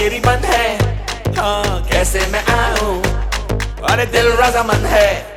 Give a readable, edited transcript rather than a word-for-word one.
तेरी बंद है, हाँ कैसे मैं आऊं, अरे दिल रजामंद है।